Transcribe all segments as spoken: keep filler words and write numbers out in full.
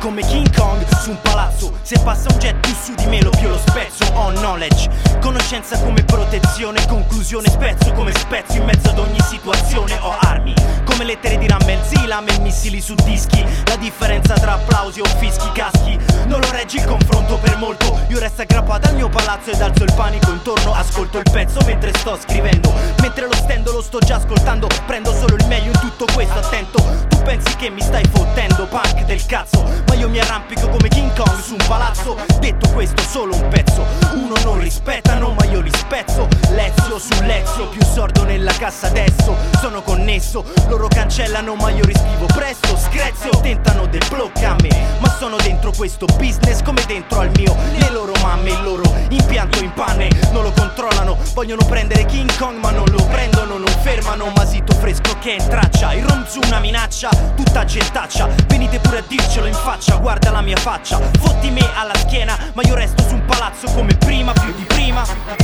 come King Kong su un palazzo. Se passa un jet più su di me lo più lo spezzo. Ho knowledge, conoscenza come protezione, conclusione spezzo come spezzo in mezzo ad ogni situazione. Ho armi come lettere di Rammel Zilam e missili su dischi. La differenza tra applausi o fischi caschi non lo reggi il confronto per molto. Io resto aggrappato al mio palazzo ed alzo il panico intorno. Ascolto il pezzo mentre sto scrivendo, mentre lo stendo lo sto già ascoltando. Prendo solo il meglio in tutto questo, attento. Tu pensi che mi stai fottendo, punk del cazzo, ma io mi arrampico come King Kong su un palazzo. Detto questo, solo un pezzo. Uno non rispettano ma io li spezzo. Lezio su lezio, più sordo nella cassa adesso. Sono connesso, loro cancellano ma io riscrivo presto. Screzio, tentano del blocca a me, ma sono dentro questo business come dentro al mio. Le loro mamme, il loro impianto in panne non lo controllano. Vogliono prendere King Kong ma non lo prendono. Non fermano, masito fresco che è in traccia. Il Romzu una minaccia, tutta gentaccia. Venite pure a dircelo in faccia, guarda la mia faccia. Fotti me alla schiena, ma io resto su un palazzo come prima, più di prima.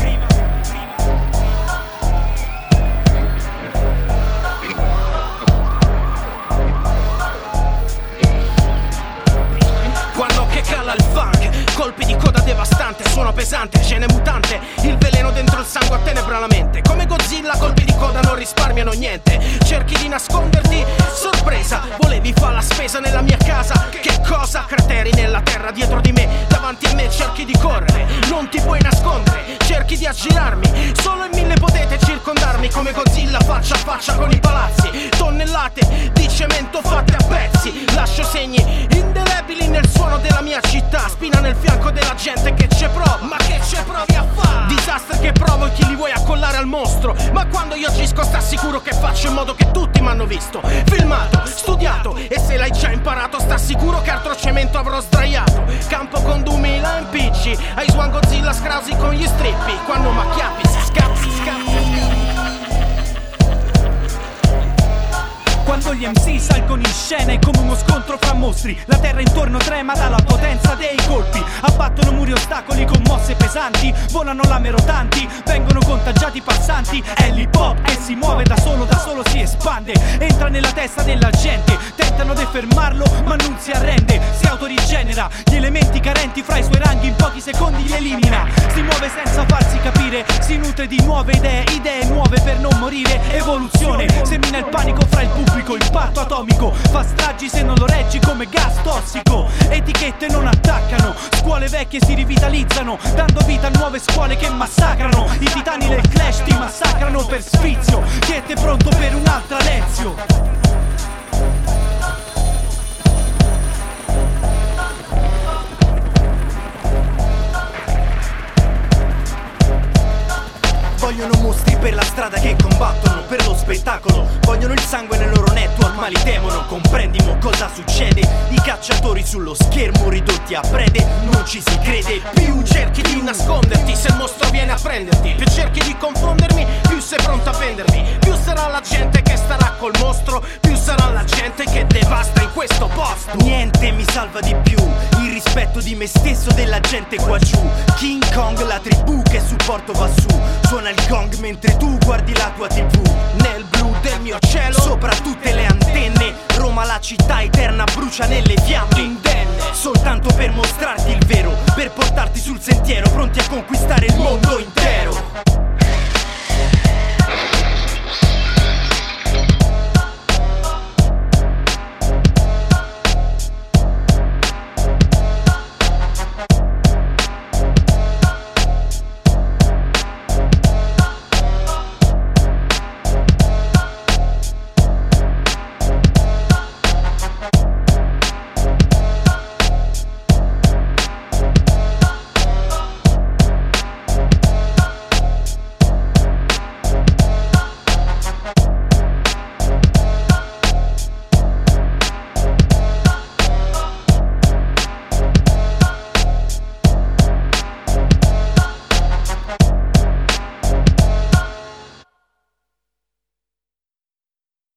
Quando che cala il funk, colpi di coda devastante, suono pesante, scene mutante, il veleno dentro il sangue attenebra la mente. Come Godzilla colpi di coda non risparmiano niente. Cerchi di nasconderti, sorpresa, volevi fare la spesa nella mia casa. Che cosa? Crateri nella terra dietro di me, davanti a me cerchi di correre, non ti puoi nascondere, cerchi di aggirarmi, solo in mille potete circondarmi. Come Godzilla faccia a faccia con i palazzi, tonnellate di cemento fatte a pezzi. Lascio segni indelebili nel suono della mia città, spina nel fianco della gente che c'è prova, ma che c'è provi a fare? Disastri che provochi li vuoi accollare al mostro, ma quando io agisco sta sicuro che faccio in modo che tutti m'hanno visto, filmato, studiato, e se l'hai già imparato sta sicuro che altro cemento avrò sdraiato. Campo con duemila impicci, ai Swan Godzilla scrausi con gli strippi, quando macchiappi si scappi, scappi. Quando gli M C salgono in scena è come uno scontro fra mostri. La terra intorno trema dalla potenza dei colpi. Abbattono muri ostacoli con mosse pesanti. Volano lame rotanti, vengono contagiati i passanti. È l'hip hop che si muove da solo, da solo si espande. Entra nella testa della gente, tentano di fermarlo ma non si arrende. Si autorigenera, gli elementi carenti fra i suoi ranghi in pochi secondi li elimina. Si muove senza farsi capire, si nutre di nuove idee, idee nuove per non morire. Evoluzione, semina il panico fra il pubblico. Impatto atomico, fa stragi se non lo reggi come gas tossico. Etichette non attaccano, scuole vecchie si rivitalizzano, dando vita a nuove scuole che massacrano. I titani del clash ti massacrano per sfizio. Chiete pronto per un'altra lezione. Vogliono mostri per la strada che combattono per lo spettacolo. Vogliono il sangue nel loro network ma li temono. Comprendimo cosa succede. I cacciatori sullo schermo ridotti a prede. Non ci si crede più. Cerchi di nasconderti se il mostro viene a prenderti. Più cerchi di confondermi, più sei pronto a vendermi. Più sarà la gente che starà col mostro, più sarà la gente che devasta in questo posto. Niente mi salva di più il rispetto di me stesso, della gente qua giù. King Kong la tribù che supporto va su. Suona il gong mentre tu guardi la tua tv. Nel blu del mio cielo, sopra tutte le antenne, Roma la città eterna brucia nelle fiamme indenne. Soltanto per mostrarti il vero, per portarti sul sentiero, pronti a conquistare il mondo intero.